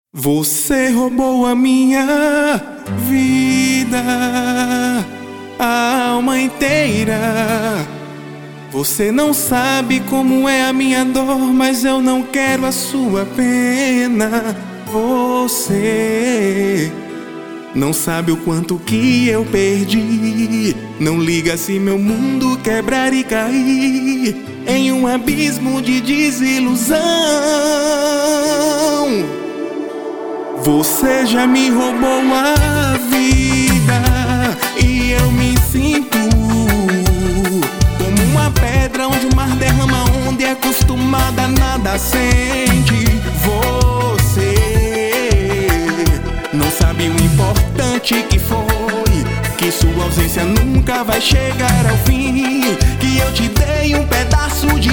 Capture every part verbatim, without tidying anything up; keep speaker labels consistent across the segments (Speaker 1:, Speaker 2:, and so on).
Speaker 1: Você roubou a minha vida, a alma inteira. Você não sabe como é a minha dor, mas eu não quero a sua pena. Você não sabe o quanto que eu perdi. Não liga se meu mundo quebrar e cair em um abismo de desilusão. Você já me roubou a vida e eu me sinto como uma pedra onde o mar derrama onda e acostumada a nada sente. Você não sabe o importante que foi, que sua ausência nunca vai chegar ao fim, que eu te dei um pedaço de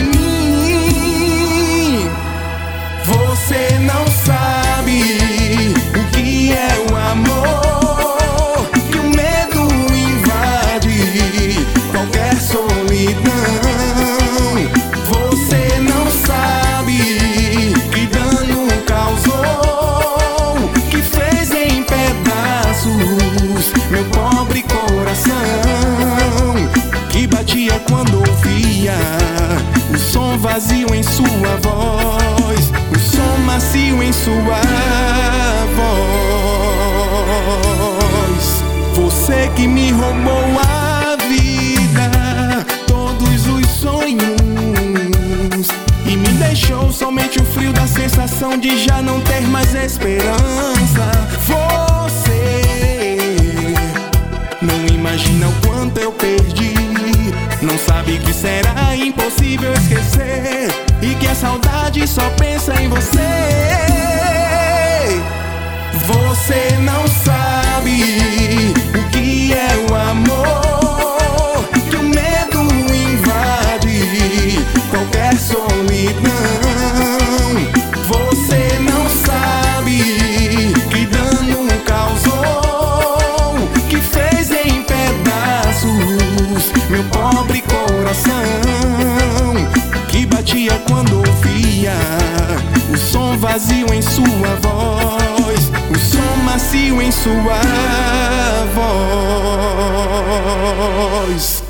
Speaker 1: mim. Você não sabe o que é o amor, que o medo invade qualquer solidão. Você não sabe que dano causou, que fez em pedaços meu pobre coração, que batia quando ouvia o som vazio em sua voz, o som macio em sua voz. Você que me roubou a vida, todos os sonhos, e me deixou somente o frio da sensação de já não ter mais esperança. Você não imagina o quanto eu perdi, não sabe que será impossível esquecer e que a saudade só pensa em você. Você não sabe o que é o amor, que o medo invade qualquer solidão. Você não sabe que dano causou, que fez em pedaços meu pobre coração, que batia quando ouvia o som vazio em sua voz, o som macio em sua voz.